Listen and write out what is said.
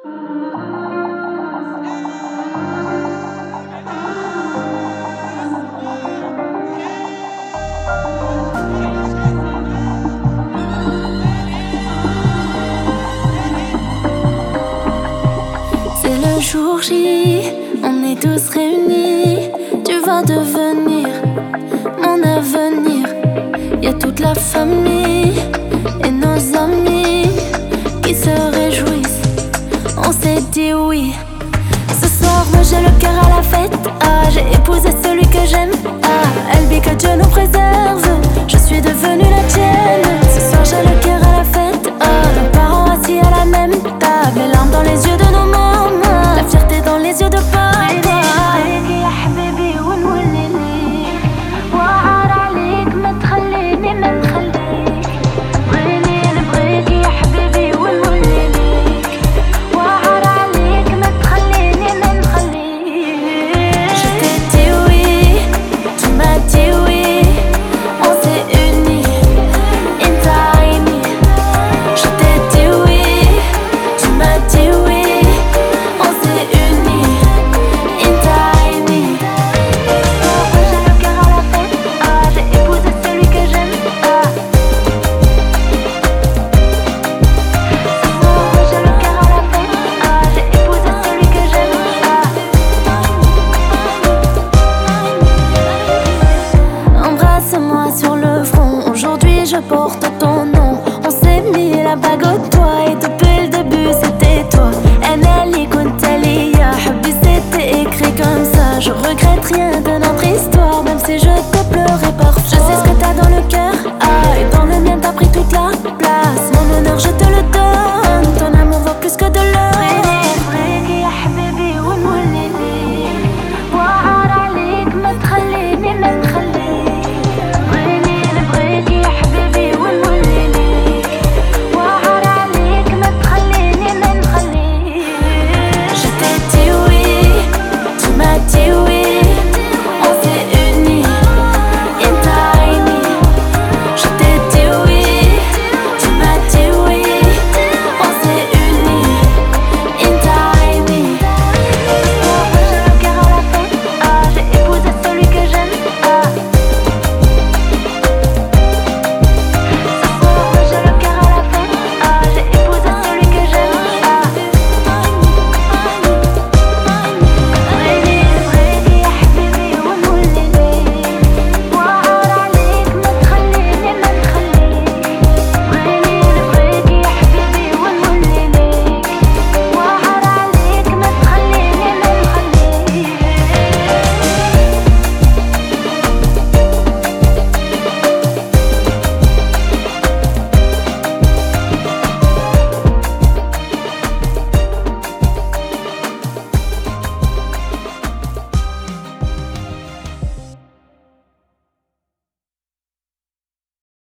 C'est le jour J, on est tous réunis. Tu vas devenir mon avenir. Y'a toute la famille et nos amis qui se réjouissent. On s'est dit oui. Ce soir, moi j'ai le cœur à la fête. Ah, j'ai épousé celui que j'aime. Ah, Elbi, que Dieu nous préserve. Je suis devenue la tienne. Ce soir, j'ai le cœur